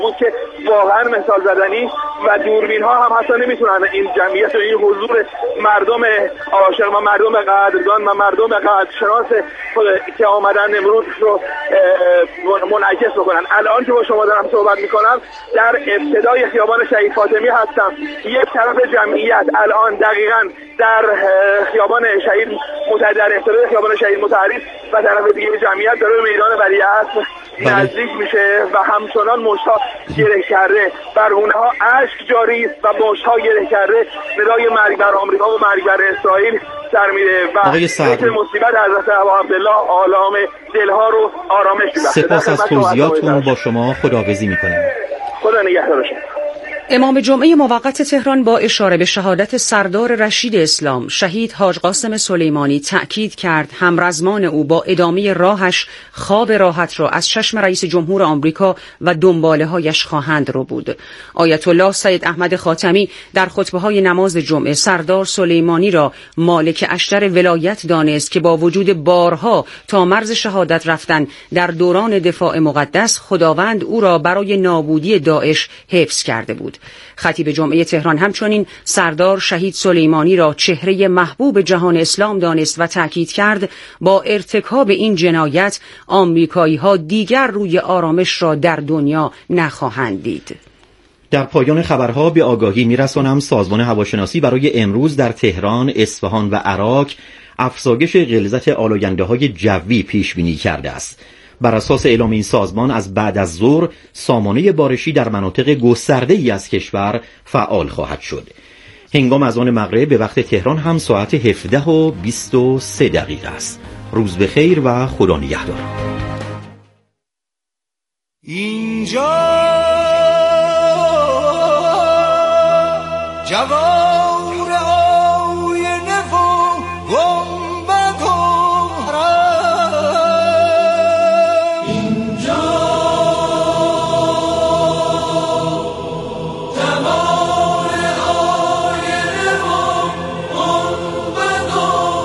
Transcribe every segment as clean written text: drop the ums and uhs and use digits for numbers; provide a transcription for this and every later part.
بود که واقعا مثال زدنی و دوربین ها هم حتی نمیتونن این جمعیت و این حضور مردم عاشق و مردم قدردان و مردم قدرشناس که آمدن امروز رو منعکس بکنن. الان که با شما دارم صحبت میکنم در ابتدای خیابان شهید فاطمی هستم. یک طرف جمعیت الان دقیقاً در خیابان شهید در ابتدای خیابان شهید مطهری و طرف دیگه جمعیت داره به میدان ولیعصر نزدیک میشه و همچنان مشت‌ها گره کرده، برهونه ها اشک جاری است و مشت‌ها گره کرده. ندای مرگ بر آمریکا و مرگ بر اسرائیل سر میره و ذکر مصیبت حضرت ابا عبدالله آلام دلها رو آرامش میبخشه. سپاس از توضیحاتون. با شما خداحافظی میکنم. خدا نگهدار شما. امام جمعه موقت تهران با اشاره به شهادت سردار رشید اسلام شهید حاج قاسم سلیمانی تأکید کرد همرزمان او با ادامه راهش خواب راحت را از چشم رئیس جمهور آمریکا و دنباله هایش خواهند رو بود. آیت الله سید احمد خاتمی در خطبه های نماز جمعه سردار سلیمانی را مالک اشتر ولایت دانست که با وجود بارها تا مرز شهادت رفتن در دوران دفاع مقدس خداوند او را برای نابودی داعش حفظ کرده بود. خطیب جمعه تهران همچنین سردار شهید سلیمانی را چهره محبوب جهان اسلام دانست و تأکید کرد با ارتکاب این جنایت آمریکایی‌ها دیگر روی آرامش را در دنیا نخواهند دید. در پایان خبرها به آگاهی میرسانم سازمان هواشناسی برای امروز در تهران، اصفهان و عراق افزایش غلظت آلاینده‌های جوی پیش بینی کرده است. بر اساس اعلام این سازمان از بعد از ظهر سامانه بارشی در مناطق گسترده‌ای از کشور فعال خواهد شد. هنگام اذان مغرب به وقت تهران هم ساعت 17:23 است. روز بخیر و خدا نگهدار. اینجا جوار آینه و گنبد و حرم، اینجا جوار آینه و گنبد و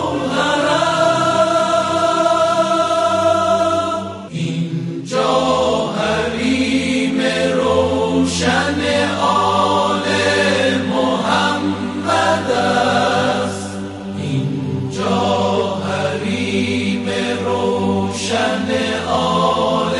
حرم، اینجا حریم روشن آل محمد است، اینجا حریم روشن آل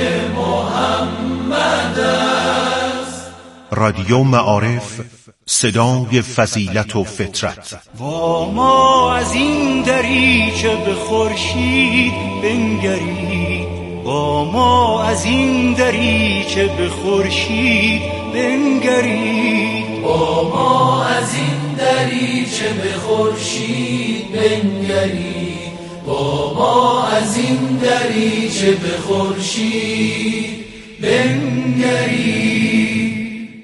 محمد است. رادیو معارف، صدای فضیلت و فطرت. با ما از این دریچه به خورشید بنگرید، با ما از این دریچه به خورشید بنگرید، با ما از این دریچه به خورشید بنگرید، با ما از این دریچه به خورشید بنگرید.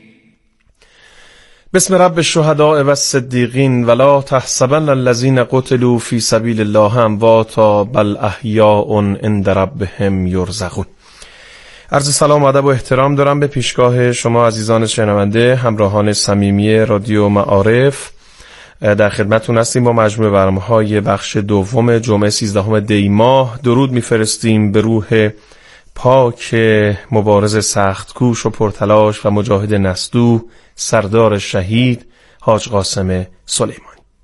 بسم رب الشهداء و الصدیقین ولا تحسبن الذین قتلوا فی سبیل الله امواتا بل احیاء عند ربهم یرزقون. عرض سلام و ادب و احترام دارم به پیشگاه شما عزیزان شنونده، همراهان صمیمی رادیو معارف. در خدمتتون هستیم با مجموعه برنامه‌های بخش دوم جمعه 13 دی ماه. درود می‌فرستیم به روح پاک مبارز سخت‌کوش و پرتلاش و مجاهد نستو سردار شهید حاج قاسم سلیمانی.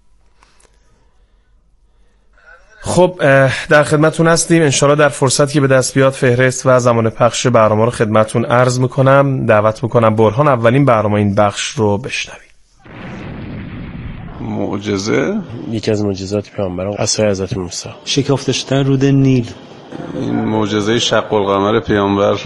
خب در خدمتون هستیم. انشاءالله در فرصتی که به دست بیاد فهرست و زمان پخش برنامه رو خدمتون عرض میکنم. دعوت میکنم برهان اولین برنامه این بخش رو بشنوید. معجزه، یکی از معجزات پیامبران عصای حضرت موسی، شکافته شدن رود نیل، این معجزه شق القمر پیامبر.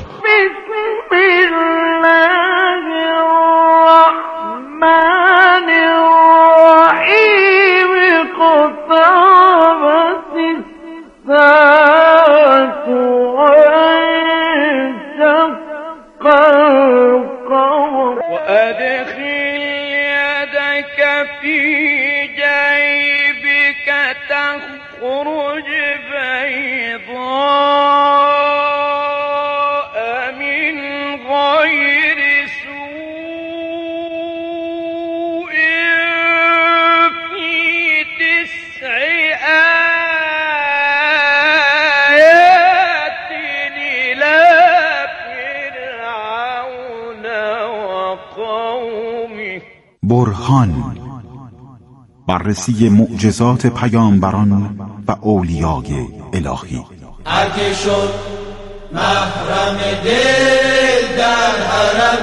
قومی. برهان، بررسی معجزات پیامبران و اولیای الهی. هر که شد محرم دل در حرم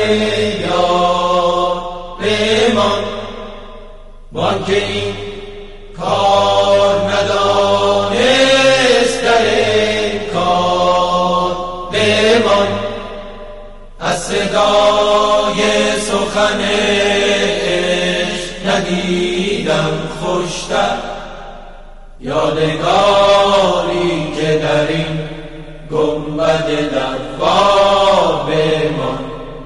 یار بمان، وان که این کار ندانست در این کار بمان. از صدای سخن عشق ندیدم خوشتر، یادگاری که در این گنبد دوار بمان.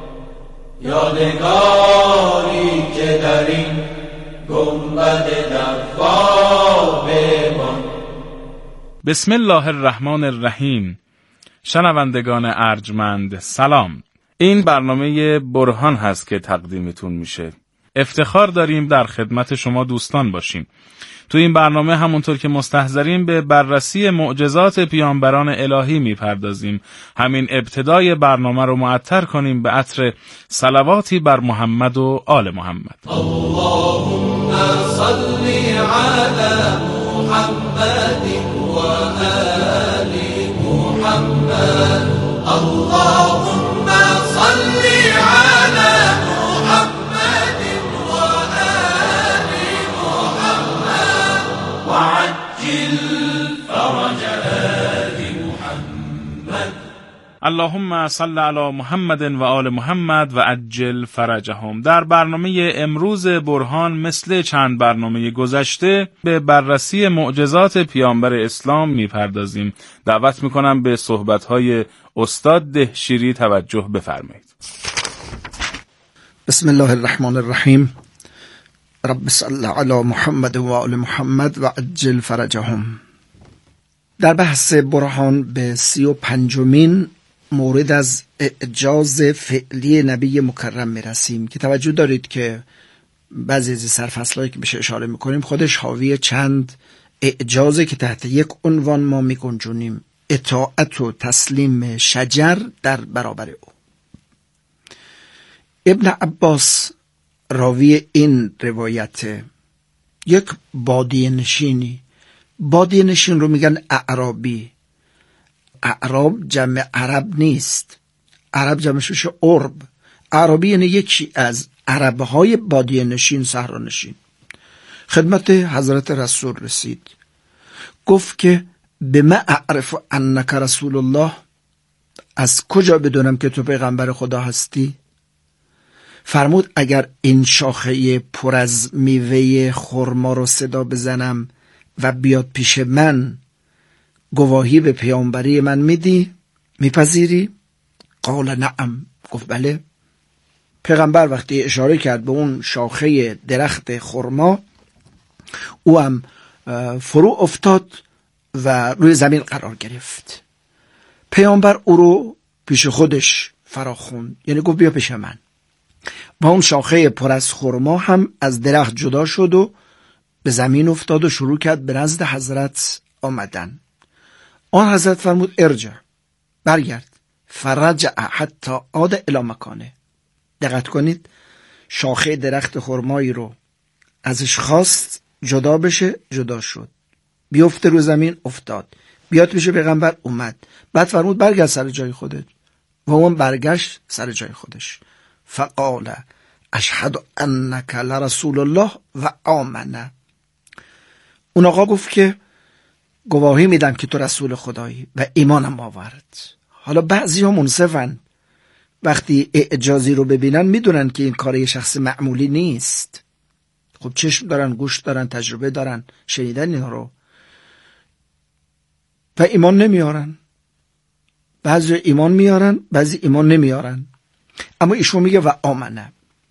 یادگاری که در این گنبد دوار بمان. بسم الله الرحمن الرحیم. شنوندگان ارجمند سلام. این برنامه برهان هست که تقدیمتون میشه. افتخار داریم در خدمت شما دوستان باشیم. تو این برنامه همونطور که مستحضریم به بررسی معجزات پیامبران الهی میپردازیم. همین ابتدای برنامه رو معطر کنیم به عطر صلواتی بر محمد و آل محمد. اللهم صل علی محمد و آل محمد. اللهم صل علی محمد و آل محمد وعجل فرج آل محمد. اللهم صل علی محمد و آل محمد و عجل فرجهم. در برنامه امروز برهان مثل چند برنامه گذشته به بررسی معجزات پیامبر اسلام میپردازیم. دعوت میکنم به صحبت‌های استاد دهشیری توجه بفرمایید. بسم الله الرحمن الرحیم. رب صل علی محمد و آل محمد و عجل فرجهم. در بحث برهان به 35مین مورد از اعجاز فعلی نبی مکرم میرسیم که توجه دارید که بعضی از سرفصلایی که بهش اشاره میکنیم خودش حاوی چند اعجازه که تحت یک عنوان ما میگنجونیم: اطاعت و تسلیم شجر در برابر او. ابن عباس راوی این روایت، یک بادیه نشینی، بادیه نشین رو میگن اعرابی. اعراب جمع عرب نیست، عرب جمعش میشه عرب. اعرابی یعنی یکی از عربهای بادیه نشین، صحرا نشین. خدمت حضرت رسول رسید، گفت که بما اعرف انک رسول الله، از کجا بدونم که تو پیغمبر خدا هستی؟ فرمود اگر این شاخه پر از میوه خرما رو صدا بزنم و بیاد پیش من، گواهی به پیامبری من میدی؟ میپذیری؟ قال نعم، گفت بله. پیغمبر وقتی اشاره کرد به اون شاخه درخت خرما، او هم فرو افتاد و روی زمین قرار گرفت. پیامبر او رو پیش خودش فراخوند، یعنی گفت بیا پیش من. و اون شاخه پر از خرما هم از درخت جدا شد و به زمین افتاد و شروع کرد به نزد حضرت آمدن. آن حضرت فرمود ارجع، برگرد. فرجع حتی عاد الی مکانه. دقت کنید، شاخه درخت خرمایی رو ازش خواست جدا بشه، جدا شد. بیفته رو زمین، افتاد. بیاد پیش پیغمبر، اومد. بعد فرمود برگرد سر جای خودت، و اون برگشت سر جای خودش. فقال اشهد انک لرسول الله و آمنه. اون آقا گفت که گواهی میدم که تو رسول خدایی و ایمانم آورد. حالا بعضی ها منصفن، وقتی اعجازی رو ببینن میدونن که این کار یه شخص معمولی نیست. خب چشم دارن، گوش دارن، تجربه دارن، شنیدن اینا رو، و ایمان نمیارن. بعضی ایمان میارن، بعضی ایمان نمیارن. اما ایشون میگه و آمنه.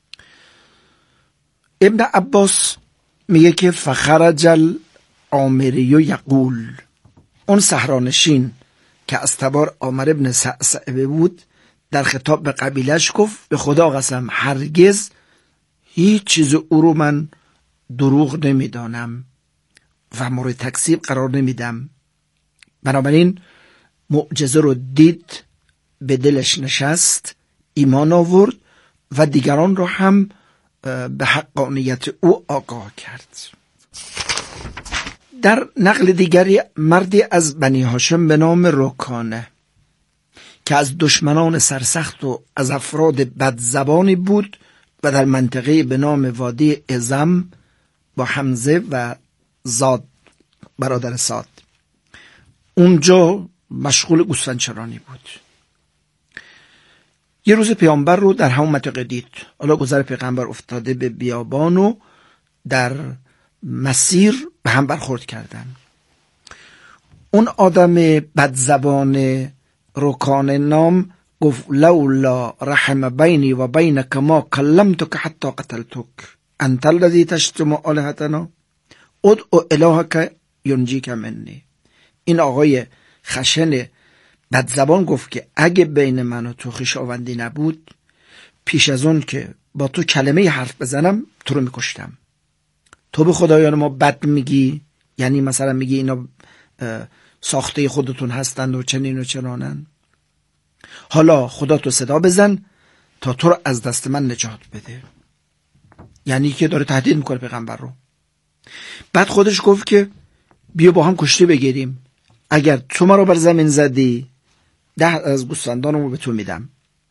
ابن عباس میگه که فخرج العامری یقول، اون صحرانشین که از تبار عامر ابن سعسعه بود در خطاب به قبیلش گفت به خدا قسم هرگز هیچ چیز او رو من دروغ نمیدانم و مورد تکذیب قرار نمیدم. بنابراین معجزه رو دید، به دلش نشست، ایمان آورد و دیگران را هم به حقانیت او آگاه کرد. در نقل دیگری مردی از بنی هاشم به نام رکانه که از دشمنان سرسخت و از افراد بدزبانی بود و در منطقه به نام وادی ازم با حمزه و زاد برادر ساد اونجا مشغول گوسفندچرانی بود. یه روز پیامبر رو در همون منطقه دید. حالا گذر پیغمبر افتاده به بیابان و در مسیر به هم برخورد کردن. اون آدم بدزبان رکان نام گفت لولا رحم بینی و بینک ما کلمتک حتی قتلتک انت الذی تشتم آلهتنا ادعو الهک ینجیک منی. این آقای خشن بدزبان گفت که اگه بین من و تو خویشاوندی نبود، پیش از اون که با تو کلمه حرف بزنم تو رو میکشتم. تو به خدایان ما بد میگی، یعنی مثلا میگی اینا ساخته خودتون هستند و چنین و چنانن. حالا خدا تو صدا بزن تا تو رو از دست من نجات بده. یعنی که داره تهدید میکنه پیغمبر رو. بعد خودش گفت که بیا با هم کشتی بگیریم، اگر تو ما رو بر زمین زدی 10 از گوسفندانمو به تو میدم.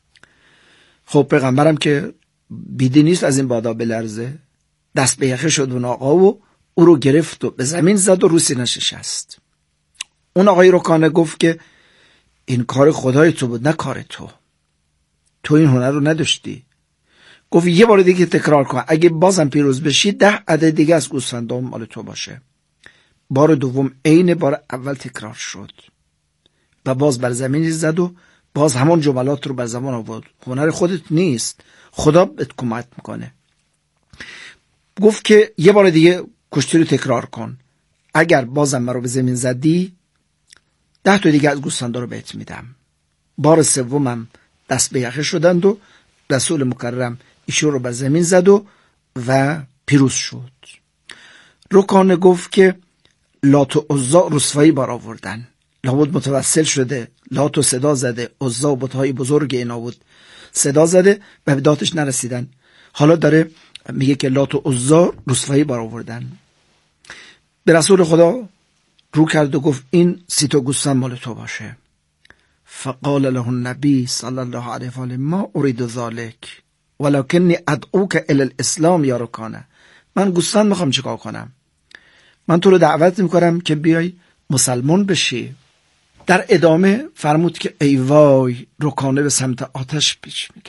خب پیغمبرم که بیدی نیست از این بادا بلرزه، دست به یخه شد اون آقا و او رو گرفت و به زمین زد و رو سینه‌اش نشست. اون آقای رکانه گفت که این کار خدای تو بود، نه کار تو. تو این هنر رو نداشتی. گفت یه بار دیگه تکرار کن، اگه بازم پیروز بشی 10 عدد دیگه از گوسفندام مال تو باشه. بار دوم عین بار اول تکرار شد و باز بر زمین زد و باز همون جملات رو بر زبان آورد. هنر خودت نیست، خدا بهت کمک میکنه. گفت که یه بار دیگه کشتی رو تکرار کن، اگر بازم مرا به زمین زدی 10 تا دیگه از گوسفندا رو بهت میدم. بار سومم دست به یخه شدند و رسول مکرم ایشون رو بر زمین زد و پیروز شد. رکانه گفت که لات و عزا رسوایی بار آوردن، لابد متوسل شده، لات و صدا زده، عزا و بتهای بزرگ اینا بود، صدا زده و به دادش نرسیدن. حالا داره میگه که لات و عزا رسوایی بار آوردن. به رسول خدا رو کرد و گفت این 30 تا گوسفند مال تو باشه. فقال له النبی صلی الله علیه و آله ما اريد ذلك ولکنی ادعوک الی الاسلام یا رکانه. من گوسفند میخوام چیکار کنم؟ من تو رو دعوت میکنم که بیای مسلمان بشی. در ادامه فرمود که ای وای، رکانه به سمت آتش پیش میره.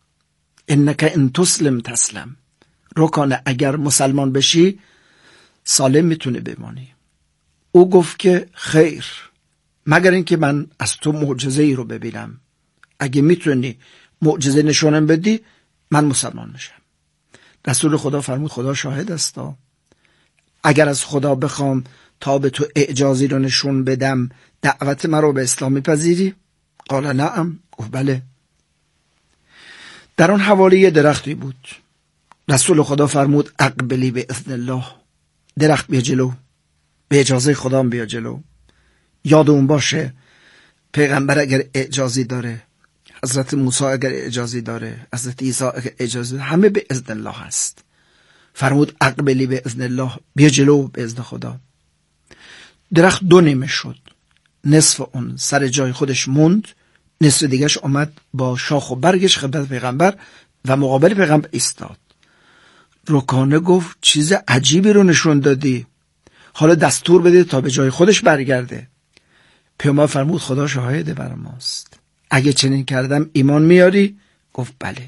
انک ان تسلم تسلم. رکانه اگر مسلمان بشی سالم میتونه بمانی. او گفت که خیر، مگر اینکه من از تو معجزه ای رو ببینم. اگه میتونی معجزه نشونم بدی من مسلمان میشم. رسول خدا فرمود خدا شاهد است، اگر از خدا بخوام تا به تو اعجازی رو نشون بدم دعوت من رو به اسلام میپذیری؟ قال نعم. گفت بله. در آن حوالی یه درختی بود. رسول خدا فرمود اقبلی به اذن الله. درخت بیا جلو، به اجازه خدا بیا جلو. یادمون باشه پیغمبر اگر اعجازی داره، حضرت موسی اگر اعجازی داره، حضرت عیسی اگر اعجازی داره، همه به اذن الله هست. فرمود اقبلی به اذن الله، بیا جلو به اذن خدا. درخت 2 نیمه شد، نصف اون سر جای خودش موند، نصف دیگهش آمد با شاخ و برگش خدمت پیغمبر و مقابل پیغمبر ایستاد. رکانه گفت چیز عجیبی رو نشون دادی، حالا دستور بده تا به جای خودش برگرده. پیامبر فرمود خدا شاهده بر ماست، اگه چنین کردم ایمان میاری؟ گفت بله.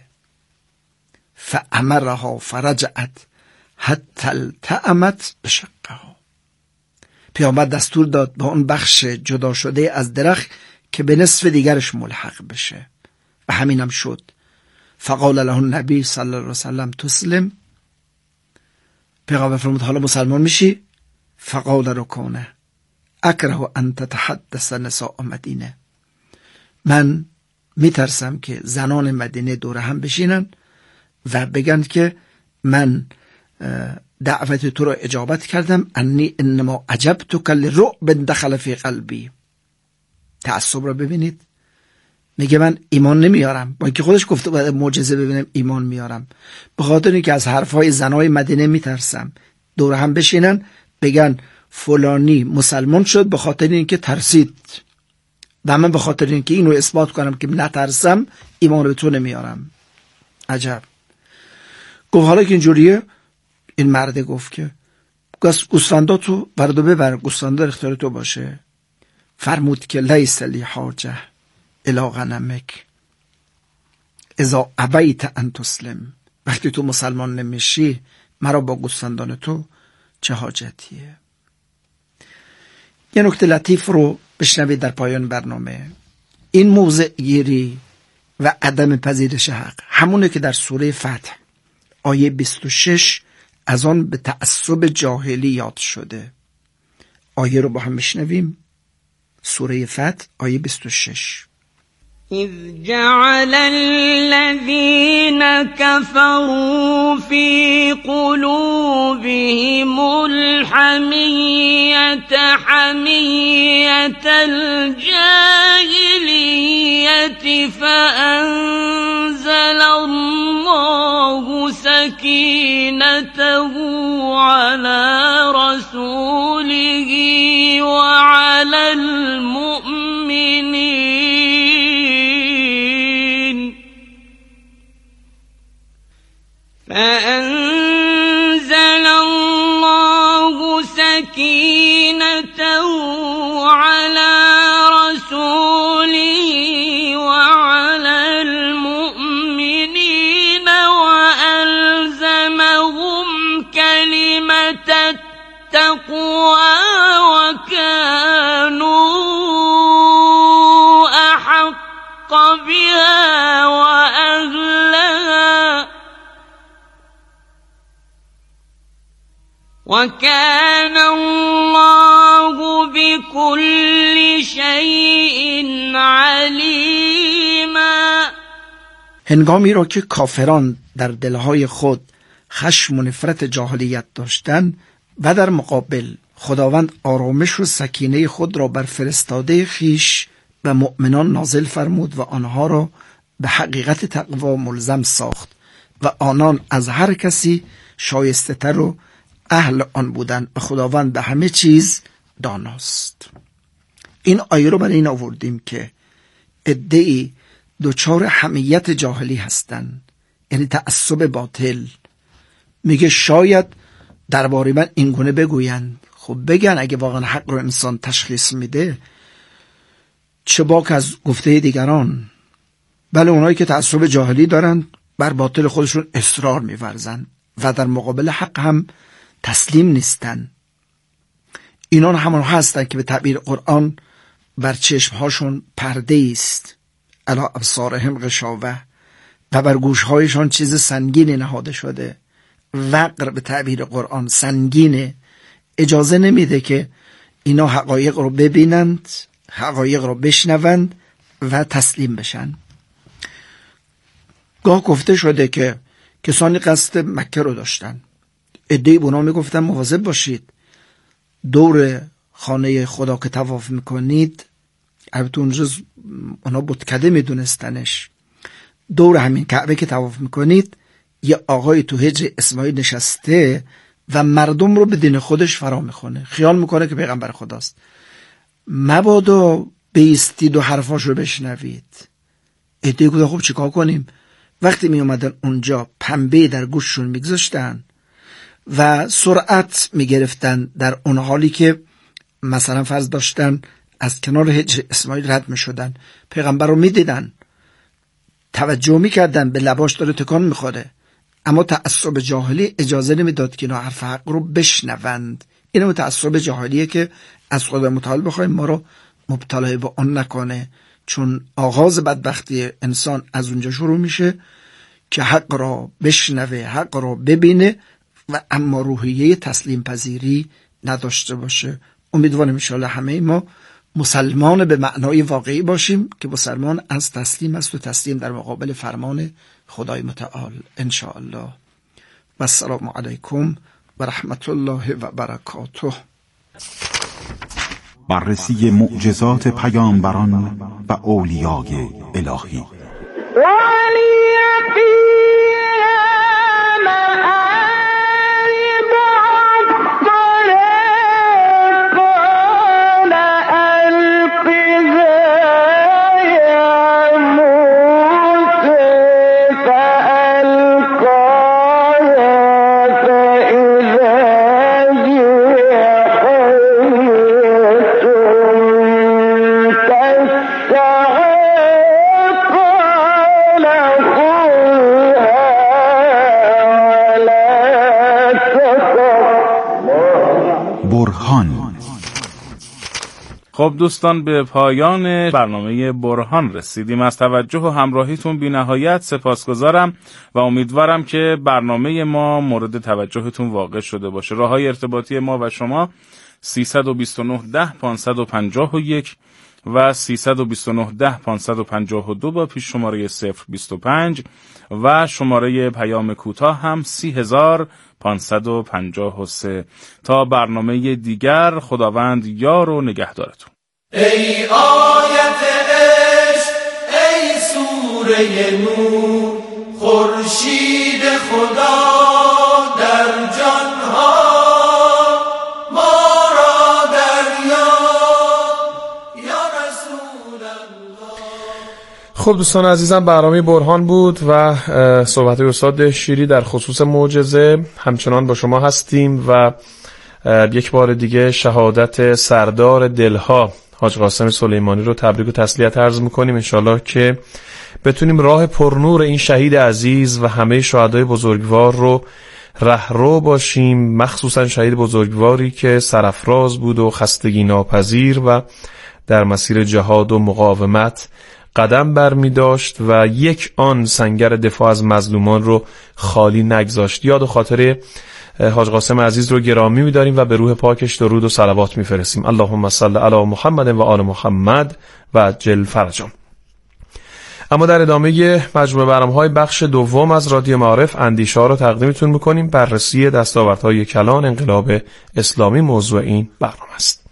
فامرها فرجعت حتی التأمت بشقها. پیامبر دستور داد با اون بخش جدا شده از درخت که به نصف دیگرش ملحق بشه و همینم شد. فقال له النبی صلی الله علیه و سلم تسلم. پیغمبر فرمود حالا مسلمان میشی؟ فقال رکانه اکره ان تتحدث نساء مدینه. من میترسم که زنان مدینه دور هم بشینن و بگن که من دعوت تو رو اجابت کردم، انی انما عجبتک لرعب دخل فی قلبی. تعصب رو ببینید. میگه من ایمان نمیارم، با اینکه خودش گفته باید معجزه ببینم ایمان میارم، به خاطر اینکه از حرفای زنای مدینه میترسم. دور هم بشینن بگن فلانی مسلمان شد به خاطر اینکه ترسید، و من به خاطر اینکه اینو اثبات کنم که نترسم ایمان به تو نمیارم. عجب. گفت حالا که اینجوریه، این مرده گفت که گوسفندا تو بردو ببر، گوسفندا اختیار تو باشه. فرمود که لیس لی حاجه الی غنمک اذا ابیت ان تسلم، وقتی تو مسلمان نمیشی مرا با گوسفندان تو چه حاجتیه. یه نکته لطیف رو بشنوید در پایان برنامه. این موضع گیری و عدم پذیرش حق همونه که در سوره فتح آیه 26 از آن به تعصب جاهلی یاد شده. آیه رو با هم بشنویم. سوره فتح آیه 26. إذ جعل الذين كفروا في قلوبهم الحمية حمية الجاهلية فأنزل الله سكينته على رسوله وعلى المؤمنين فأنزل الله سكينته على رسوله وعلى المؤمنين وألزمهم كلمة التقوى وكانوا أحق بها وأهلها وكان الله بكل شيء عليما. هنگامی را که کافران در دلهای خود خشم و نفرت جاهلیت داشتند و در مقابل خداوند آرامش و سکینه خود را بر فرستاده خیش و مؤمنان نازل فرمود و آنها را به حقیقت تقوا ملزم ساخت و آنان از هر کسی شایسته تر و اهل آن بودن و خداوند به همه چیز داناست. این آیه رو برای این آوردیم که عده‌ای دچار حمیت جاهلی هستند، یعنی تعصب باطل. میگه شاید درباره من این گونه بگوین. خب بگن، اگه واقعا حق رو انسان تشخیص میده چه باک از گفته دیگران. بله، اونایی که تعصب جاهلی دارن بر باطل خودشون اصرار می‌ورزن و در مقابل حق هم تسلیم نیستن. اینان همون هستن که به تعبیر قرآن بر چشمهاشون پرده است، علی ابصارهم غشاوه، و بر گوشهایشان چیز سنگینی نهاده شده. وقر به تعبیر قرآن سنگینه، اجازه نمیده که اینا حقایق رو ببینند، حقایق رو بشنوند و تسلیم بشن. گاه گفته شده که کسانی قصد مکه رو داشتن، عده‌ای به اونا میگفتن مواظب باشید، دور خانه خدا که طواف میکنید، البته اونجا اونا بتکده میدونستنش، دور همین کعبه که طواف میکنید یه آقای تو حجر اسماعیل نشسته و مردم رو به دین خودش فرا میخونه، خیال میکنه که پیغمبر خداست. مبادا بیستید و حرفاش رو بشنوید. عده‌ای گفتن خب چیکار کنیم؟ وقتی می اومدن اونجا پنبه در گوششون میگذاشتن و سرعت میگرفتن در اون حالی که مثلا فرض داشتن از کنار حجر اسماعیل رد میشدن، پیغمبر رو میدیدن، توجه میکردن به لباش داره تکان میخوره، اما تعصب جاهلی اجازه نمیداد که اینا حرف حق رو بشنوند. اینو تعصب جاهلیه که از خدا متعال بخوایم ما رو مبتلا به آن نکنه، چون آغاز بدبختی انسان از اونجا شروع میشه که حق را بشنوه، حق را ببینه و اما روحیه تسلیم پذیری نداشته باشه. امیدوارم انشاءالله همه ما مسلمان به معنای واقعی باشیم که مسلمان از تسلیم است و تسلیم در مقابل فرمان خدای متعال انشاءالله. و السلام علیکم و رحمت الله و برکاته. بررسی معجزات پیامبران و اولیای الهی. خب دوستان، به پایان برنامه برهان رسیدیم. از توجه و همراهیتون بی نهایت سپاسگزارم و امیدوارم که برنامه ما مورد توجهتون واقع شده باشه. راههای ارتباطی ما و شما 329 10 551 و 329 10 552 با پیش شماره 025 و شماره پیام کوتاه هم 30553. تا برنامه دیگر، خداوند یار و نگهدارتون. ای آیت عشق، ای سوره نور، خورشید خدا در جانها ما را دریا یا رسول الله. خب دوستان عزیزم، برنامه برهان بود و صحبت استاد شیری در خصوص معجزه همچنان با شما هستیم و یک بار دیگه شهادت سردار دلها حاج قاسم سلیمانی رو تبریک و تسلیت عرض میکنیم. انشالله که بتونیم راه پرنور این شهید عزیز و همه شهدای بزرگوار رو رهرو باشیم، مخصوصا شهید بزرگواری که سرافراز بود و خستگی ناپذیر و در مسیر جهاد و مقاومت قدم برمی داشت و یک آن سنگر دفاع از مظلومان رو خالی نگذاشت. یاد و خاطر حاج قاسم عزیز رو گرامی می‌داریم و به روح پاکش درود و صلوات می‌فرستیم. اللهم صل علی محمد و آل محمد و عجل فرجهم. اما در ادامه مجموعه برنامه‌های بخش دوم از رادیو معارف اندیشه‌ها رو تقدیمتون می‌کنیم. بررسی دستاوردهای کلان انقلاب اسلامی موضوع این برنامه است.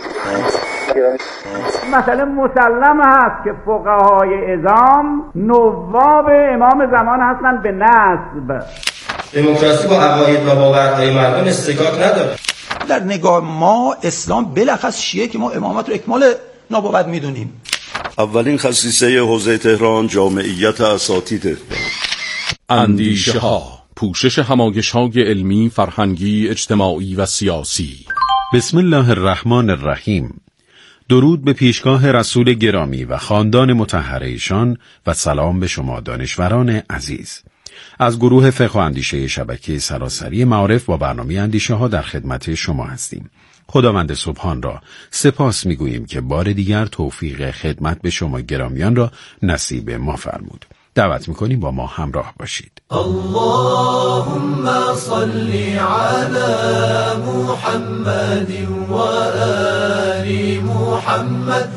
مثلا مسلم هست که فقهای اعظام نواب امام زمان هستند به نسب. دموکراسی با عقاید و باورهای مردم استکاک نداره. در نگاه ما اسلام بلخص شیعه که ما امامت رو اکمال نبوت میدونیم. اولین خصیصه حوزه تهران جامعیت اساتید. اندیشه ها، پوشش همایش های علمی، فرهنگی، اجتماعی و سیاسی. بسم الله الرحمن الرحیم. درود به پیشگاه رسول گرامی و خاندان مطهر ایشان و سلام به شما دانشوران عزیز. از گروه فقه و اندیشه شبکه سراسری معارف با برنامه اندیشه ها در خدمت شما هستیم. خداوند سبحان را سپاس میگوییم که بار دیگر توفیق خدمت به شما گرامیان را نصیب ما فرمود. دعوت میکنیم با ما همراه باشید. اللهم صل علی محمد و آل محمد.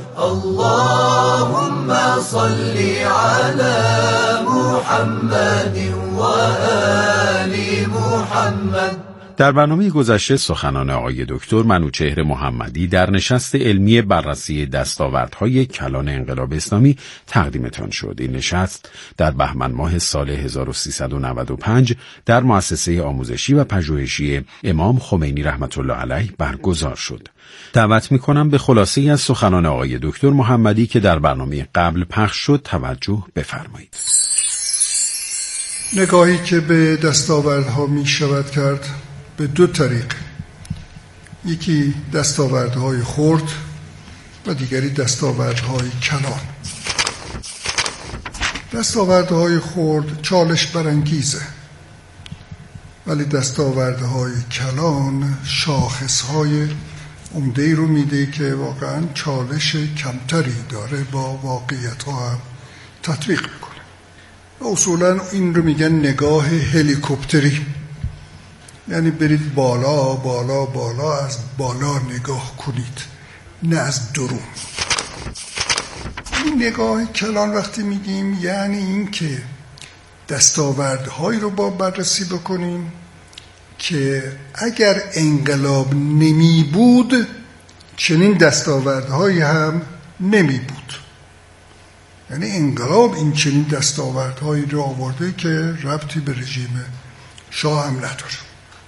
اللهم صل علی محمد و آل محمد. در برنامه گذشته سخنان آقای دکتر منوچهر محمدی در نشست علمی بررسی دستاوردهای کلان انقلاب اسلامی تقدیمتان شد. این نشست در بهمن ماه سال 1395 در مؤسسه آموزشی و پژوهشی امام خمینی رحمت الله علیه برگزار شد. دعوت می‌کنم به خلاصه‌ای از سخنان آقای دکتر محمدی که در برنامه قبل پخش شد توجه بفرمایید. نگاهی که به دستاوردها می شود کرد به دو طریق، یکی دستاوردهای خرد و دیگری دستاوردهای کلان. دستاوردهای خرد چالش برانگیزه، ولی دستاوردهای کلان شاخصهای عمده‌ای رو میده که واقعا چالش کمتری داره، با واقعیت‌ها هم تطبیق میکنه. اصولا این رو میگن نگاه هلیکوپتری، یعنی برید بالا بالا بالا، از بالا نگاه کنید نه از درون. این نگاه کلان وقتی میگیم یعنی این که دستاوردهایی رو با بررسی بکنیم که اگر انقلاب نمی بود چنین دستاوردهایی هم نمی بود. یعنی انقلاب این چنین دستاوردهایی را آورده که ربطی به رژیم شاه هم نداره.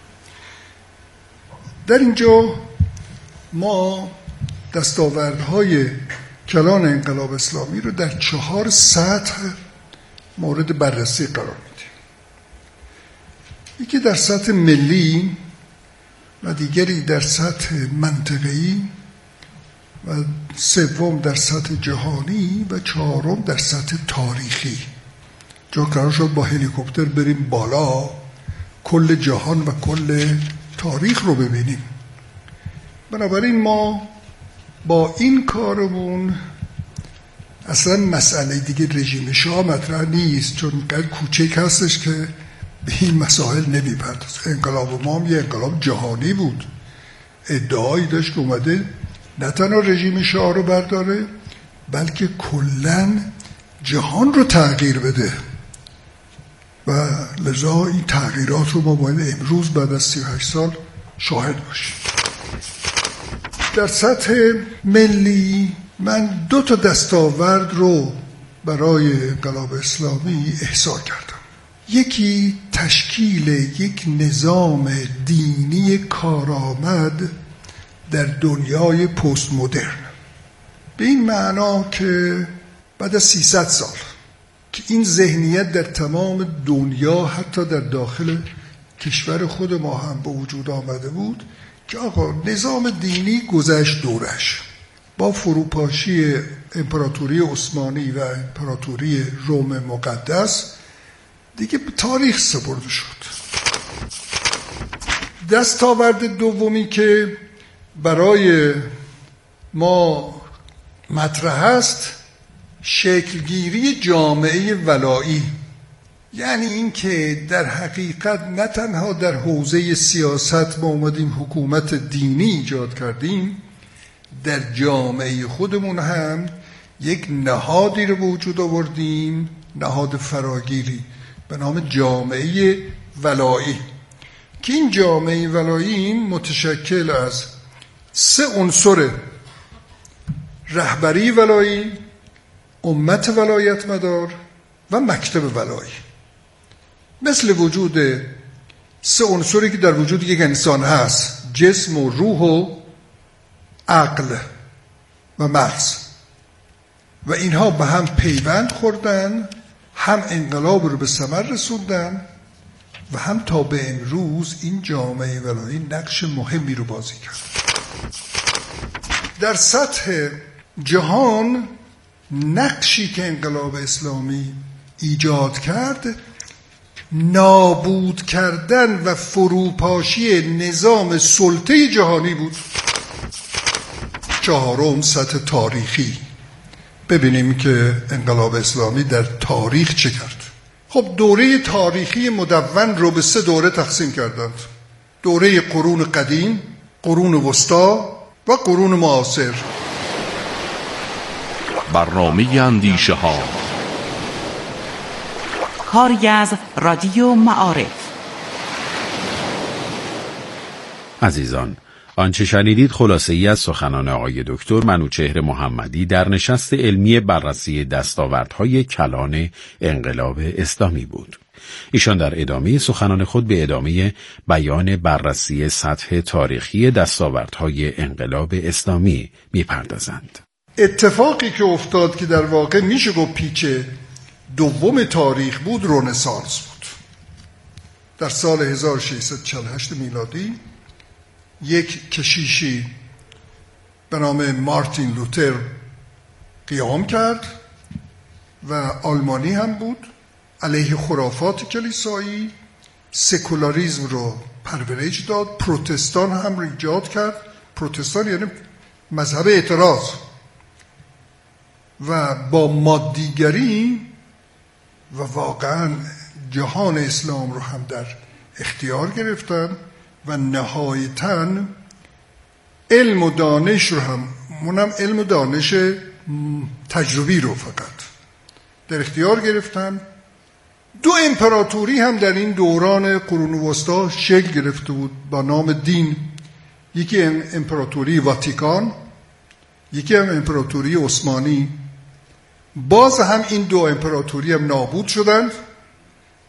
در اینجا ما دستاوردهای کلان انقلاب اسلامی رو در 4 سطح مورد بررسی قرار میدیم. یکی در سطح ملی و دیگری در سطح منطقه‌ای و سوم در سطح جهانی و 4م در سطح تاریخی. جا قرار شد با هلیکوپتر بریم بالا کل جهان و کل تاریخ رو ببینیم. بنابراین ما با این کارمون اصلا مسئله دیگه رژیم شاه مطرح نیست، چون قدر کوچک هستش که به این مسائل نمیپردازه. انقلاب ما هم یه انقلاب جهانی بود. ادعایی داشت که اومده نه تنها رژیم شاه رو برداره بلکه کلاً جهان رو تغییر بده و لذا این تغییرات رو ما باید امروز بعد از 38 سال شاهد باشیم. در سطح ملی من 2 دستاورد رو برای انقلاب اسلامی احصا کردم. یکی تشکیل یک نظام دینی کارآمد در دنیای پست مدرن، به این معنا که بعد از 300 سال که این ذهنیت در تمام دنیا حتی در داخل کشور خود ما هم به وجود آمده بود که آقا نظام دینی گذشت دورش. با فروپاشی امپراتوری عثمانی و امپراتوری روم مقدس دیگه به تاریخ سپرده شد. دستاورد دومی که برای ما مطرح است شکلگیری جامعه ولایی، یعنی این که در حقیقت نه تنها در حوزه سیاست ما اومدیم حکومت دینی ایجاد کردیم، در جامعه خودمون هم یک نهادی رو به وجود آوردیم، نهاد فراگیری به نام جامعه ولایی که این جامعه ولایی متشکل از 3 عنصر: رهبری ولایی، امت ولایت مدار و مکتب ولایی. مثل وجود 3 عنصری که در وجود یک انسان هست: جسم و روح و عقل و مغز، و اینها به هم پیوند خوردن، هم انقلاب رو به ثمر رسوندن و هم تا به امروز این جامعه ولایی نقش مهمی رو بازی کرد. در سطح جهان نقشی که انقلاب اسلامی ایجاد کرد نابود کردن و فروپاشی نظام سلطه جهانی بود. 4م سطح تاریخی. ببینیم که انقلاب اسلامی در تاریخ چه کرد. خب دوره تاریخی مدون رو به 3 دوره تقسیم کردند: دوره قرون قدیم، قرون وسطا و قرون معاصر. برنامه اندیشه ها، کاری از رادیو معارف. عزیزان، آنچه شنیدید خلاصه ای از سخنان آقای دکتر منوچهر محمدی در نشست علمی بررسی دستاوردهای کلان انقلاب اسلامی بود. ایشان در ادامه سخنان خود به ادامه بیان بررسی سطح تاریخی دستاوردهای انقلاب اسلامی می‌پردازند. اتفاقی که افتاد که در واقع میشه گفت پیچ دوم تاریخ بود، رنسانس بود. در سال 1648 میلادی یک کشیشی به نام مارتین لوتر قیام کرد و آلمانی هم بود، علیه خرافات کلیسایی سکولاریزم رو پرورش داد، پروتستان هم رو ایجاد کرد. پروتستان یعنی مذهب اعتراض، و با مادیگری و واقعا جهان اسلام رو هم در اختیار گرفتن و نهایتاً علم و دانش رو هم، منم علم و دانش تجربی رو فقط در اختیار گرفتن. 2 امپراتوری هم در این دوران قرون وسطا شکل گرفته بود با نام دین. یکی امپراتوری واتیکان یکی هم امپراتوری عثمانی. باز هم این دو امپراتوری هم نابود شدند